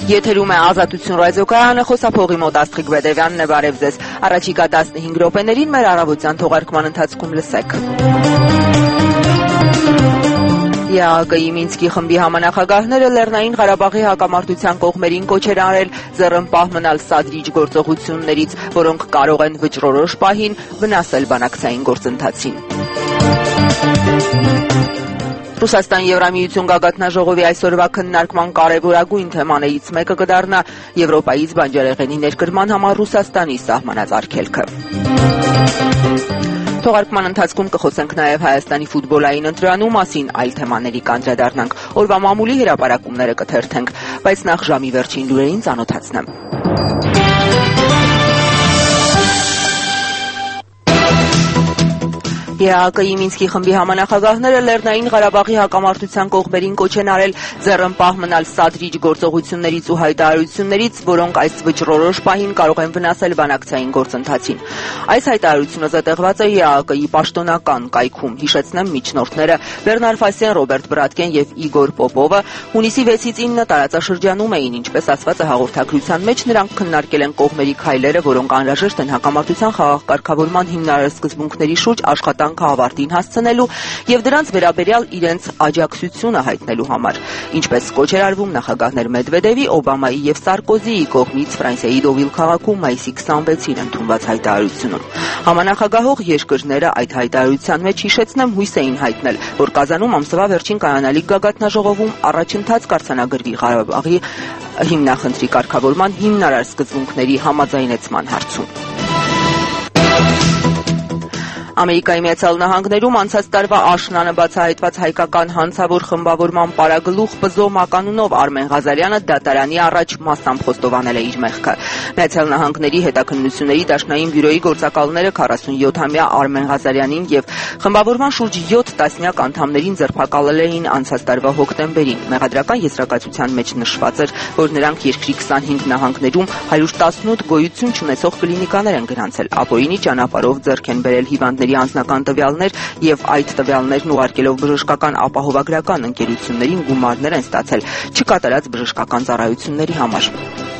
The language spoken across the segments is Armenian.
Եթերում է Ազատություն ռադիոկայանը, խոսափողի մոտ Աստղիկ Բեդևյանն է, բարև ձեզ։ Առաջիկա 15 րոպեներին մեր առավոտյան թողարկման ընթացքում լսեք։ ԵԱՀԿ-ի Մինսկի խմբի համանախագահները Լեռնային Ղարաբաղի հակամարտության կողմերին կոչ են արել ձեռնպահ մնալ սադրիչ գործողություններից, որոնք կարող են վճռորոշ պահին վնասել բանակցային գործընթացին։ Ռուսաստան-Եվրամիություն գագաթնաժողովի այսօրվա քննարկման կարևորագույն թեմաներից մեկը կդառնա Եվրոպայից բանջարեղենի ներկրման համար Ռուսաստանի սահմանած արգելքը։ Թողարկման ընթացքում կխոսենք նաև Հայաստանի ֆուտբոլային ընտրանու մասին, այլ թեմաների կանդրադառնանք, օրվա մամուլի հրապարակումները կթերթենք, բայց նախ ժամի վերջին լուրերին ծանոթացնեմ։ ԵԱՀԿ-ի Մինսկի խմբի համանախագահները Լեռնային Ղարաբաղի հակամարտության կողմերին կոչ են արել ձեռնպահ մնալ սադրիչ գործողություններից ու հայտարարություններից, որոնք այս վճռորոշ պահին կարող են վնասել բանակցային գործընթացին։ Այս հայտարարությունը զետեղված է ԵԱՀԿ-ի պաշտոնական կայքում, հիշեցնեմ միջնորդները Բեռնար Ֆասեն, Ռոբերտ Բրատկեն եւ Իգոր Պոպովը հունիսի 6-ից 9 տարածաշրջանում էին, ինչպես ասված է հաղորդագրության մեջ, նրանք քննարկել են կողմերի քայլերը, որոնք անհրաժեշտ են հակամարտության խաղաղ կարգավորման հիմնարար սկզբունքների շուրջ աշխատանքը ավարտին հասցնելու եւ դրանց վերաբերյալ իրենց աջակցությունը հայտնելու համար, ինչպես կոչ էր արվում նախագահներ Մեդվեդևի, Օբամայի եւ Սարկոզիի կողմից Ֆրանսիայի Դովիլ քաղաքում մայիսի 26-ին ընդունված հայտարարությունում։ Համանախագահող երկրները այդ հայտարարության մեջ, հիշեցնեմ, հույս էին հայտնել, որ Կազանում ամսվա վերջին կայանալիք գագաթնաժողովում առաջընթաց կարձանագրվի Ղարաբաղի հիմնախնդրի կարգավորման հիմնարար սկզբունքների համաձայնեցման հարցում։ Ամերիկայի Միացյալ Նահանգներում անցած տարվա աշնանը բացահայտված հայկական հանցավոր խմբավորման պարագլուխ Պզո Մականունով Արմեն Ղազարյանը դատարանի առաջ մասամբ խոստովանել է իր մեղքը։ Միացյալ Նահանգների հետաքննությունների դաշնային բյուրոյի գործակալները 47-ամյա Արմեն Ղազարյանին եւ խմբավորման շուրջ 7 տասնյակ անդամներին ձերբակալել էին անցած տարվա հոկտեմբերին։ Մեղադրական եզրակացության մեջ նշված էր, որ նրանք երկրի 25 նահանգներում 118 գոյություն չունեցող կլինիկաներ են գրանցել, ապօրինի ճանապարհով ձեռք են բերել հիվանդների անձնական տվյալներ եւ այդ տվյալներն ուղարկելով բժշկական ապահովագրական ընկերություններին գումարներ են ստացել չկատարած բժշկական ծառայությունների համար։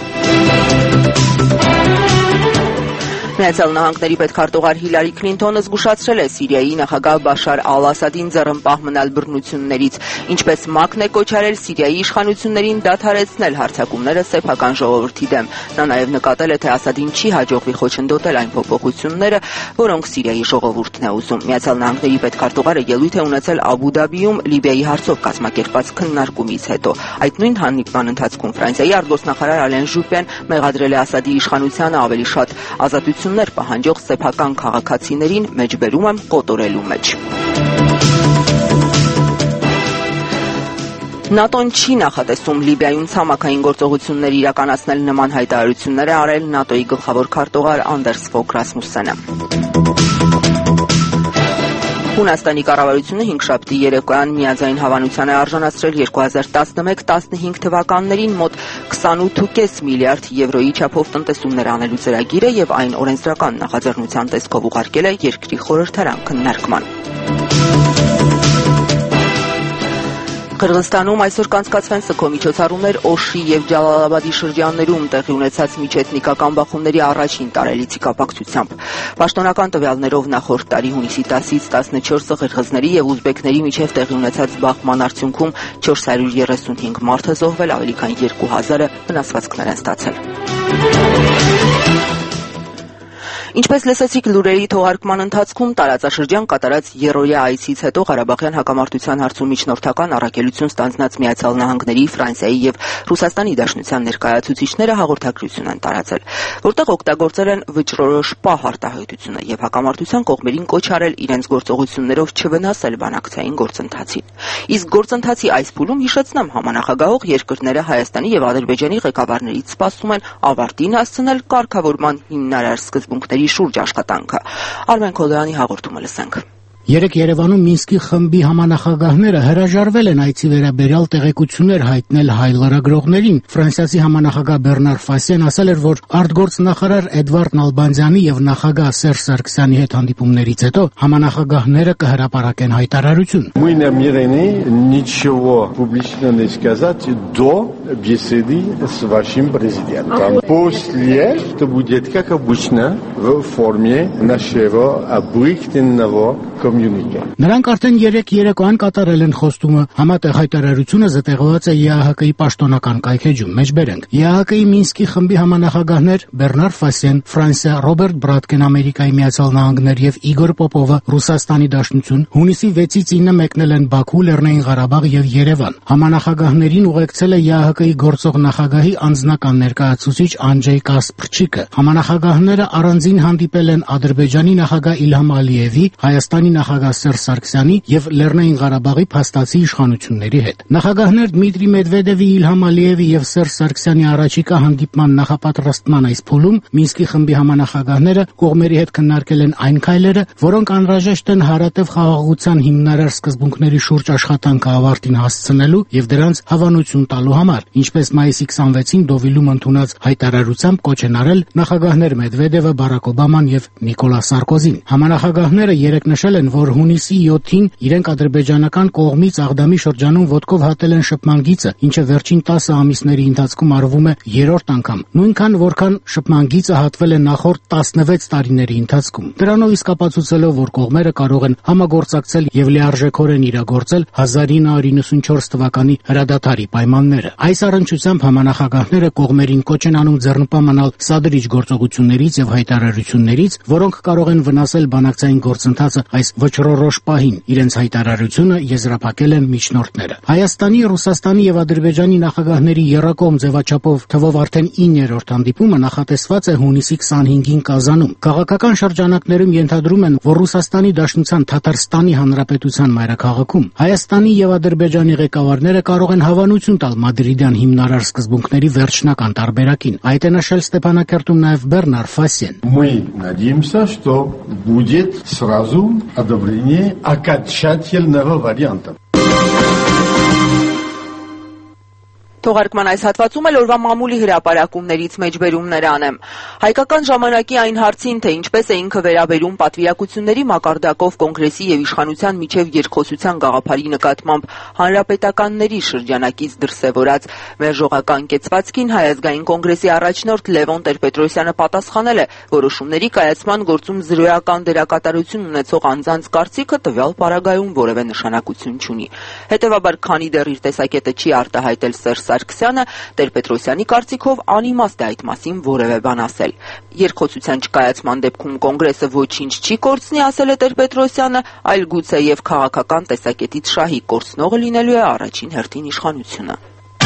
Միացյալ Նահանգների պետքարտուղար Հիլարի Քլինթոնը զգուշացրել է Սիրիայի նախագահ Բաշար Ալ-Ասադին ձեռնպահ մնալ բռնություններից, ինչպես ՄԱԿ-ն է կոչ արել Սիրիայի իշխանություններին դադարեցնել հարձակումները սեփական ժողովրդի դեմ։ Նա նաև նկատել է, թե Ասադին չի հաջողվի խոչընդոտել այն փոփոխությունները, որոնք Սիրիայի ժողովուրդն է ուզում։ Միացյալ Նահանգների պետքարտուղարը ելույթ է ունեցել Աբու Դաբիում Լիբիայի հարցով կազմակերպված քննարկումից հետո։ Այդ նույն հանդիպման ընթացքում Ֆրանսիայի արտգործնախարար Ալեն Ժուպեն մեղադրել է Ասադի իշխանությանը ավելի շատ ազատություններ պահանջող սեփական քաղաքացիներին մեջբերում եմ կոտորելու մեջ։ ՆԱՏՕ-ն չի նախատեսում Լիբիայում ցամաքային գործողություններ իրականացնել, նման հայտարարություններ է արել ՆԱՏՕ-ի գլխավոր քարտուղար Անդերս Ֆոգ Ռասմուսսենը։ Հունաստանի կառավարությունը հինգշաբթի երեկոյան միաձայն հավանության է արժանացրել 2011-15 թվականներին մոտ 28.5 միլիարդ եվրոյի չափով տնտեսումներ անելու ծրագիրը եւ այն օրենսդրական նախաձեռնության տեսքով ուղարկել է երկրի խորհրդարան քննարկման։ Қырғызստանում այսօր կանցկացվեն ՍՔՕ միջոցառումներ Օշի եւ Ջալալաբադի շրջաններում տեղի ունեցած միջեթնիկական բախումների առաջին տարելիցի կապակցությամբ։ Պաշտոնական տվյալներով նախորդ տարի հունիսի 10-ից 14-ը ղրղզների եւ ուզբեկների միջև տեղի ունեցած բախման արդյունքում 435 մարդ է զոհվել, ավելի քան 2000-ը վնասվածքներ են ստացել։ Ինչպես լսեցիք լուրերի թողարկման ընթացքում, տարածաշրջան կատարած երրորդյա այցից հետո Ղարաբաղյան հակամարտության հարցում միջնորդական առաքելություն ստանձնած Միացյալ Նահանգների, Ֆրանսիայի եւ Ռուսաստանի Դաշնության ներկայացուցիչները հաղորդագրություն են տարածել, որտեղ օգտագործել են վճռորոշ պահ արտահայտությունը եւ հակամարտության կողմերին կոչ արել իրենց գործողություններով չվնասել բանակցային գործընթացին։ Իսկ գործընթացի այս փուլում, հիշեցնեմ, համանախագահող երկրները Հայաստանի եւ Ադրբեջանի ղեկավարներից սպասում են ավարտին հասցնել կարգավորման հիմնարար սկզբունքների շուրջ աշխատանքը։ Արմեն Քոդոյանի հաղորդումը լսենք։ Երեկ Երևանում Մինսկի խմբի համանախագահները հրաժարվել են այցի վերաբերյալ տեղեկություններ հայտնել հայ լրագրողներին։ Ֆրանսիացի համանախագահ Բեռնար Ֆասեն ասել էր, որ արտգործնախարար Էդվարդ Նալբանդյանի եւ նախագահ Սերժ Սարգսյանի հետ հանդիպումներից հետո համանախագահները կհրապարակեն հայտարարություն։ Мы намерены ничего публично не сказать до беседы с вашим президентом. После это будет, как обычно, в форме нашего обыкновенного коммюнике. Նրանք արդեն երեկոյան կատարել են խոստումը։ Համատեղ հայտարարությունը զտեղված է ԵԱՀԿ-ի պաշտոնական կայքեջում։ Մեջբերենք։ ԵԱՀԿ-ի Մինսկի խմբի համանախագահներ Բեռնար Ֆասեն, Ֆրանսիա, Ռոբերտ Բրատկեն, Ամերիկայի Միացյալ Նահանգներ եւ Իգոր Պոպովը, Ռուսաստանի Դաշնություն, հունիսի 6-ից 9 մեկնել են Բաքու, Լեռնային Ղարաբաղ եւ Երևան։ Համանախագահներին ուղեկցել է ԵԱՀԿ-ի գործող նախագահի անձնական ներկայացուցիչ Անջեյ Կասպրչիկը։ Համանախագահները առանձին հանդիպել են Ադրբեջանի նախագահ Իլհամ Ալիևի, Հայաստանի նախագահ Սերժ Սարգսյանի եւ Լեռնային Ղարաբաղի փաստացի իշխանությունների հետ։ Նախագահներ Դմիտրի Մեդվեդևի, Իլհամ Ալիևի եւ Սերժ Սարգսյանի առաջիկա հանդիպման նախապատրաստման այս փուլում Մինսկի խմբի համանախագահները կողմերի հետ քննարկել են այն քայլերը, որոնք անհրաժեշտ են հարատև խաղաղության հիմնարար սկզբունքների շուրջ աշխատանքը ավարտին հասցնելու եւ դրանց հավանություն տալու համար, ինչպես մայիսի 26-ին Դովիլում ընդունած հայտարարությամբ կոչ են արել նախագահներ Մեդվեդևը, Բարակ Օբաման եւ Նիկոլա Սարկոզին։ Համանախագահները երեկ նշել են, որ հունիսի 7-ին իրենք ադրբեջանական կողմից Աղդամի շրջանում ոտքով հատել են շփման գիծը, ինչը վերջին 10 ամիսների ընթացքում արվում է երրորդ անգամ, նույնքան որքան շփման գիծը հատվել է նախորդ 16 տարիների ընթացքում։ Դրանով իսկ ապացուցելով, որ կողմերը կարող են համագործակցել եւ լիարժեքորեն իրագործել 1994 թվականի հրադադարի պայմանները։ Այս առնչությամբ համանախագահները կողմերին կոչ են անում ձեռնպահ մնալ սադրիչ գործողություններից եւ հայտարարություններից, որոնք կարող են վնասել բանակցային գործընթացը այս վճռորոշ պահին։ Իրենց հայտարարությունը եզրափակել են միջնորդները։ Հայաստանի, Ռուսաստանի եւ Ադրբեջանի նախագահների եռակողմ ձևաչափով թվով արդեն 9-րդ հանդիպումը նախատեսված է հունիսի 25-ին Կազանում։ Քաղաքական շրջանակներում ենթադրում են, որ Ռուսաստանի Դաշնության Թաթարստանի Հանրապետության մայրաքաղաքում Հայաստանի եւ Ադրբեջանի ղեկավարները կարող են հավանություն տալ մադրիդյան հիմնարար սկզբունքների վերջնական տարբերակին։ Այդ է նշել Ստեփանակերտում նաեւ Բեռնար Ֆասեն։ Мы надеемся, что будет сразу одобрение окончательного варианта. Թողարկման այս հատվածում էլ օրվա մամուլի հրապարակումներից մեջբերումներ անեմ։ Հայկական ժամանակի այն հարցին, թե ինչպես է ինքը վերաբերում պատվիրակությունների մակարդակով կոնգրեսի եւ իշխանության միջև երկխոսության գաղափարի նկատմամբ հանրապետականների շրջանակից դրսևորած մերժողական կեցվածքին Հայ ազգային կոնգրեսի առաջնորդ Լևոն Տեր-Պետրոսյանը պատասխանել է, որոշումների կայացման գործում զրոյական դերակատարություն ունեցող անձանց կարծիքը տվյալ պարագայում որևէ նշանակություն չունի։ Հետևաբար, քանի դեռ իր տեսակետը չի արտահայտել Սերժ Սարգսյանը, Տեր-Պետրոսյանի կարծիքով անիմաստ է այդ մասին որևէ բան ասել։ Երկխոսության չկայացման դեպքում կոնգրեսը ոչինչ չի կորցնի, ասել է Տեր-Պետրոսյանը, այլ գուցե եւ քաղաքական տեսակետից շահի կորցնողը լինելու է առաջին հերթին իշխանությունը։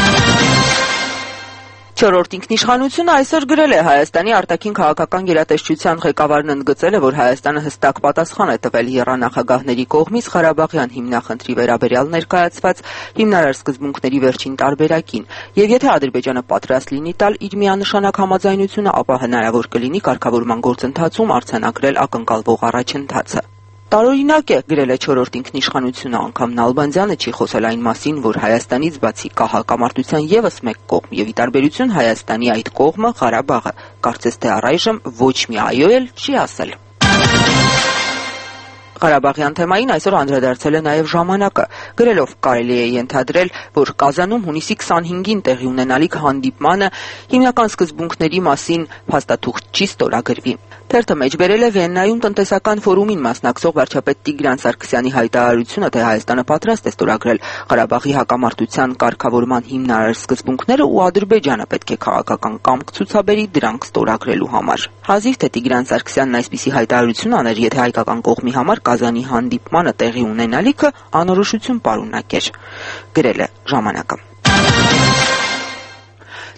Չորրորդ ինքնիշխանությունը այսօր գրել է Հայաստանի արտաքին քաղաքական գերատեսչության ղեկավարն ընդգծել է, որ Հայաստանը հստակ պատասխան է տվել եռանախագահների կողմից Ղարաբաղյան հիմնախնդրի վերաբերյալ ներկայացված հիմնարար սկզբունքների վերջին տարբերակին, եւ եթե Ադրբեջանը պատրաստ լինի տալ իր միանշանակ համաձայնությունը, ապա հնարավոր կլինի կարգավորման գործընթացում արձանագրել ակնկալվող առաջընթացը։ Տարօրինակ է, գրել է չորրորդ ինքնիշխանությունը, անգամ Նալբանդյանը չի խոսել այն մասին, որ Հայաստանից բացի կա հակամարտության եւս մեկ կողմ եւ ի տարբերություն Հայաստանի այդ կողմը Ղարաբաղը, կարծես թե առայժմ ոչ մի այո էլ չի ասել։ Ղարաբաղյան թեմային այսօր անդրադարձել է նաև ժամանակը, գրելով կարելի է ենթադրել, որ Կազանում հունիսի 25-ին տեղի ունենալիք հանդիպմանը հիմնական սկզբունքների մասին փաստաթուղթ չի ստորագրվի։ Թերթը մեջբերել է Վիեննայում տնտեսական ֆորումին մասնակցող վարչապետ Տիգրան Սարգսյանի հայտարարությունը, թե Հայաստանը պատրաստ է ստորագրել Ղարաբաղի հակամարտության կարգավորման հիմնարար սկզբունքները ու Ադրբեջանը պետք է քաղաքական կամք ցուցաբերի դրանք ստորագրելու համար։ Հազիվ թե Տիգրան Սարգսյանն այսպիսի հայտարարություն աներ, եթե հայկական կողմի համար Կազանի հանդիպմանը տեղի ունենալիքը անորոշություն պարունակեր, գրել է ժամանակը։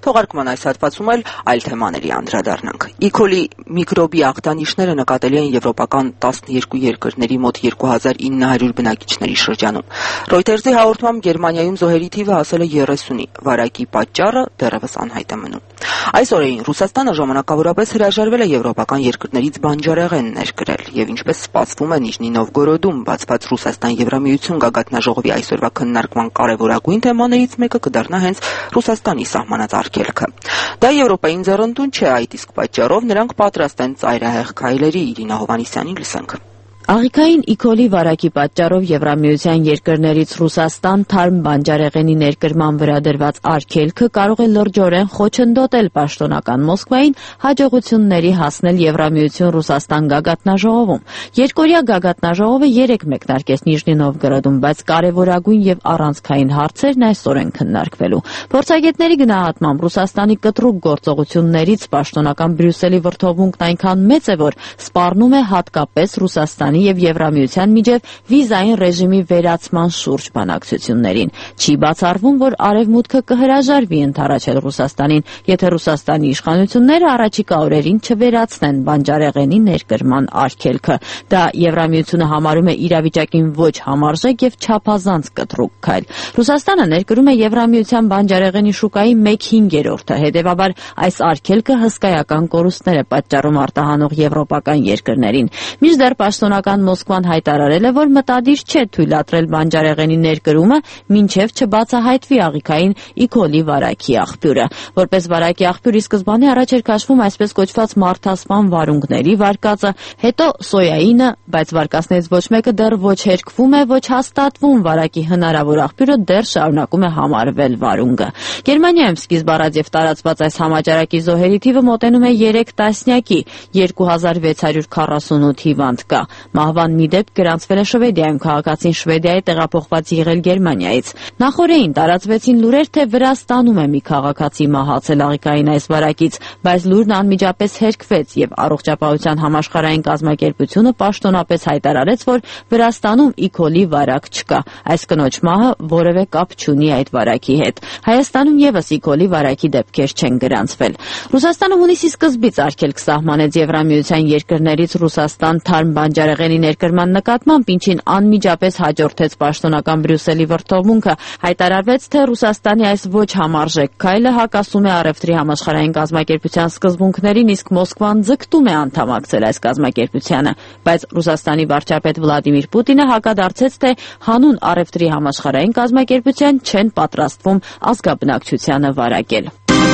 Թողարկման այս հատվածում այլ թեմաների անդրադառնանք։ E-coli միկրոբի ախտանիշները նկատելի են եվրոպական 12 երկրների մոտ 2900 բնակիչների շրջանում։ Reuters-ի հաղորդմամբ Գերմանիայում զոհերի թիվը հասել է 30-ի, վարակի պատճառը դեռևս անհայտ է մնում։ Այս օրերին Ռուսաստանը ժամանակավորապես հրաժարվել է եվրոպական երկրներից բանջարեղեն ներկրել եւ ինչպես սպասվում է Նիժնի Նովգորոդում բացված Ռուսաստան-Եվրամիություն գագաթնաժողովի այսօրվա քննարկման կարևորագույն թեմաներից մեկը կդառնա հենց Ռուսաստանի սահմանած արգելքը։ Դա Եվրոպային ձեռնտուն չէ, այդ իսկ պատճառով նրանք պատրաստ են ծայրահեղ քայլերի։ Իրինա Հովհաննիսյանին լսենք։ Աղիքային E-coli վարակի պատճառով Եվրամիության երկրներից Ռուսաստան թարմ բանջարեղենի ներկրման վրա դրված արգելքը կարող է լրջորեն խոչընդոտել պաշտոնական Մոսկվային հաջողությունների հասնել Եվրամիություն-Ռուսաստան գագաթնաժողովում։ Երկօրյա գագաթնաժողովը 3 մեկնարկեց Նիժնի Նովգորոդում, բայց կարևորագույն եւ առանցքային հարցերն այսօր են քննարկվելու։ Փորձագետների գնահատմամբ Ռուսաստանի կտրուկ գործողություններից պաշտոնական Բրյուսելի վրթովմունքն այնքան մեծ է, որ սպառնում է հատկապես Ռուսաստանի եւ Եվրամիության միջև վիզային ռեժիմի վերացման շուրջ բանակցություններին։ Չի բացառվում, որ Արևմուտքը կհրաժարվի ընդառաջել Ռուսաստանին, եթե Ռուսաստանի իշխանությունները առաջիկա օրերին չվերացնեն բանջարեղենի ներկրման արգելքը։ Դա Եվրամիությունը համարում է իրավիճակին ոչ համարժեք եւ չափազանց կտրուկ քայլ։ Ռուսաստանը ներկրում է Եվրամիության բանջարեղենի շուկայի 1/5-ը, հետեւաբար այս արգելքը հսկայական կորուստներ է պատճառում արտահանող եվրոպական երկրներին։ Մինչդեռ պաշտոնական Մոսկվան հայտարարել է, որ մտադիր չէ թույլատրել բանջարեղենի ներկրումը, մինչև չբացահայտվի աղիքային E-coli վարակի աղբյուրը։ Որպես վարակի աղբյուր ի սկզբանե առաջ էր քաշվում այսպես կոչված մարդասպան վարունգների վարկածը, հետո սոյայինը, բայց վարկածներից ոչ մեկը դեռ ոչ հերկվում է, ոչ հաստատվում, վարակի հնարավոր աղբյուրը դեռ շարունակում է համարվել վարունգը։ Գերմանիայում սկիզբ առած եւ տարածված այս համաճարակի զոհերի թիվը մոտենում է 3 տասնյակի, 2648 հիվանդ կա։ Մահվան մի դեպք գրանցվել է Շվեդիայում, քաղաքացին Շվեդիայի տեղափոխված եղել Գերմանիայից։ Նախորդին տարածվեցին լուրեր, թե Վրաստանում է մի քաղաքացի մահացել աղիքային այս վարակից, բայց լուրն անմիջապես հերկվեց եւ Առողջապահության համաշխարհային կազմակերպությունը պաշտոնապես հայտարարեց, որ Վրաստանում E-coli վարակ չկա։ Այս կնոջ մահը որևէ կապ չունի այդ վարակի հետ։ Հայաստանում եւս E-coli վարակի դեպքեր չեն գրանցվել։ Ռուսաստանը հունիսի սկզբից արգելք սահմանեց Եվրամիության երկրներից Ռուսաստան թարմ բանջարեղենի ներկրման նկատմամբ, ինչին անմիջապես հաջորդեց պաշտոնական Բրյուսելի վրթովմունքը, հայտարարվեց, թե Ռուսաստանի այս ոչ համարժեք քայլը հակասում է առևտրի համաշխարհային կազմակերպության սկզբունքներին, իսկ Մոսկվան ձգտում է անդամակցել այս կազմակերպությանը, բայց Ռուսաստանի վարչապետ Վլադիմիր Պուտինը հակադարձեց, թե հանուն առևտրի համաշխարհային կազմակերպության չեն պատրաստվում ազգաբնակչությանը վարակել։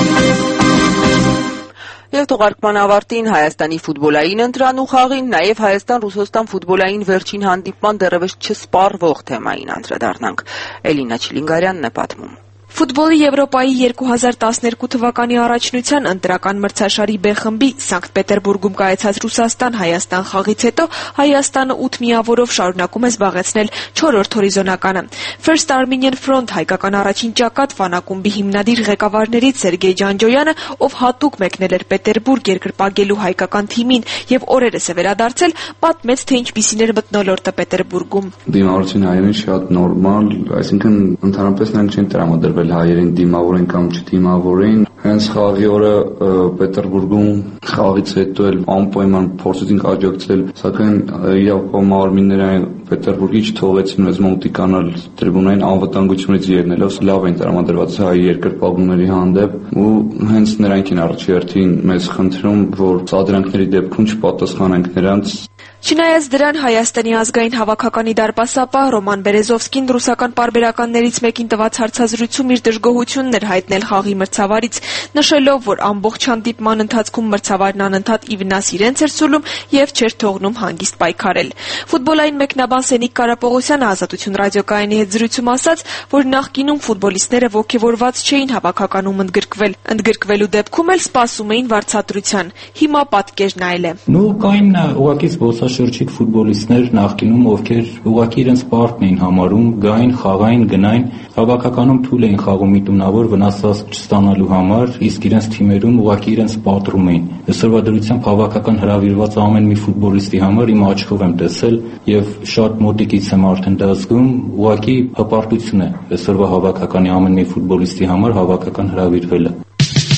Եվ թողարկման ավարտին Հայաստանի ֆուտբոլային ընտրան ու խաղին, նաև Հայաստան-Ռուսաստան ֆուտբոլային վերջին հանդիպման դեռևս չսպառվող թեմային անդրադառնանք։ Էլինա Չիլինգարյանն է պատմում։ Ֆուտբոլի Եվրոպայի 2012 թվականի առաջնության ընտրական մրցաշարի B խմբի Սանկտ Պետերբուրգում կայացած Ռուսաստան-Հայաստան խաղից հետո Հայաստանը 8 միավորով շարունակում է զբաղեցնել 4-րդ հորիզոնականը։ First Armenian Front հայկական առաջին ճակատ ֆանակումբի հիմնադիր ղեկավարներից Սերգեյ Ջանջոյանը, ով հատուկ մեկնել էր Պետերբուրգ երկրպագելու հայկական թիմին եւ օրերս է վերադարձել, պատմեց, թե ինչպիսին էր մթնոլորտը Պետերբուրգում։ Դիմավորությունը հայերին շատ նորմալ, այսինքն ընդհանրապես նրանք չեն տրամադրվել հայերին դիմավորեն կամ չդիմավորեն։ Հենց խաղի օրը Պետերբուրգում խաղից հետո էլ անպայման փորձեցինք աջակցել, սակայն իրավապահ մարմինները Պետերբուրգի չթողեցին մեզ մոտիկանալ տրիբունային անվտանգությունից ելնելով, լավ են տրամադրված հայ երկրպագուների հանդեպ ու հենց նրանք են առաջերտին մեզ խնդրում, որ սադրանքների դեպքում չպատասխանենք նրանց։ Չնայած դրան Հայաստանի ազգային հավաքականի դարպասապահ Ռոման Բերեզովսկին ռուսական պարբերականներից մեկին տված հարցազրույցում իր դժգոհությունն էր հայտնել խաղի մրցավարից, նշելով, որ ամբողջ հանդիպման ընթացքում մրցավարն անընդհատ ի վնաս իրենց էր սուլում եւ չէր թողնում հանգիստ պայքարել։ Ֆուտբոլային մեկնաբան Սենիկ Կարապողոսյանը Ազատություն ռադիոկայանի հետ զրույցում ասաց, որ նախկինում ֆուտբոլիստները ոգևորված չէին հավաքականում ընդգրկվել, ընդգրկվելու դեպքում էլ սպասում էին վարձատրության։ Հիմա պատկերն այլ է։ Կային ուղղակի զբոսաշրջիկ ֆուտբոլիստներ նախկինում, ովքեր ուղղակի իրենց պարտն էին համարում, գային, խաղային, գնային, հավաքականում թույլ էին խաղում միտումնավոր վնասված չստանալու համար, իսկ իրենց թիմերում ուղղակի իրենց պատռում էին։ Այսօրվա դրությամբ հավաքական հրավիրված ամեն մի ֆուտբոլիստի համար իմ աչքով եմ տեսել եւ շատ մոտիկից եմ արդեն դա զգում, ուղղակի հպարտություն է այսօրվա հավաքականի ամեն մի ֆուտբոլիստի համար հավաքական հրավիրվելը։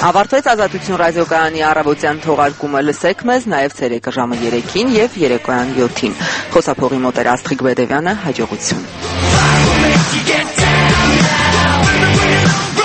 Ավարտվեց Ազատություն ռադիոկայանի առավոտյան թողարկումը, լսեք մեզ նաև ցերեկը ժամը 3-ին եւ երեկոյան 7-ին։ Խոսափողի մոտ էր Աստղիկ Բեդևյանը, հաջողություն։